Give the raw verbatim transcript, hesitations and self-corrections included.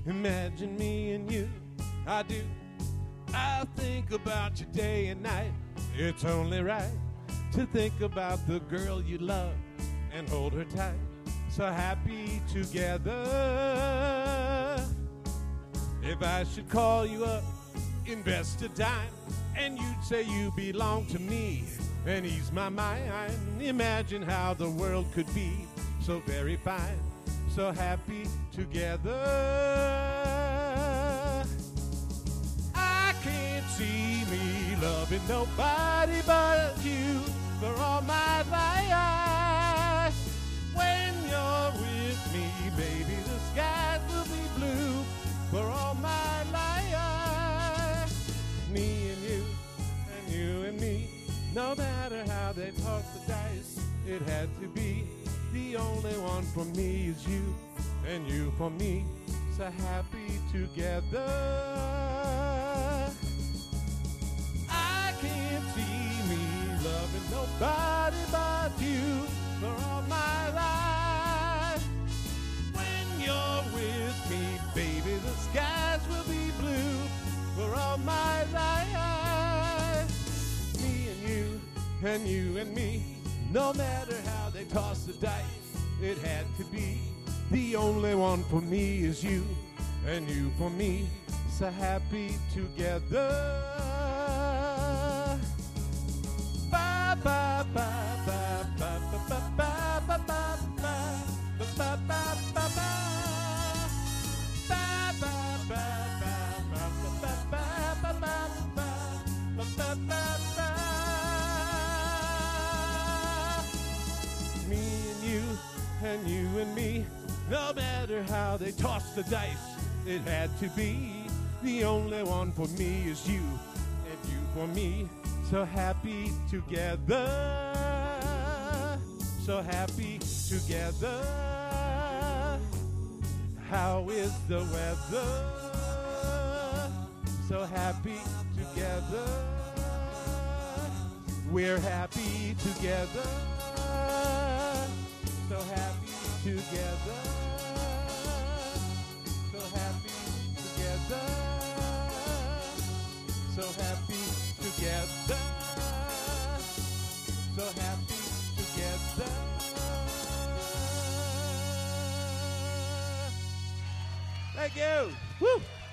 Imagine me and you, I do. I think about you day and night. It's only right to think about the girl you love and hold her tight. So happy together. If I should call you up, invest a dime, and you'd say you belong to me and ease my mind. Imagine how the world could be so very fine, so happy together. I can't see me loving nobody but you for all my life. When you're with me, baby, the skies will be blue for all my life. Me and you, and you and me, no matter how they toss the dice, it had to be. The only one for me is you, and you for me, so happy together. I can't see me loving nobody but you for all my life. When you're with me, baby, the skies will be blue for all my life. Me and you, and you and me, no matter how they toss the dice, it had to be. The only one for me is you, and you for me, so happy together. Ba ba ba ba ba ba ba ba ba ba ba ba ba ba ba ba. And you and me, no matter how they toss the dice, it had to be. The only one for me is you, and you for me, so happy together. So happy together. How is the weather? So happy together. We're happy together. So happy together. So happy together. So happy together. So happy together. Thank you. Woo!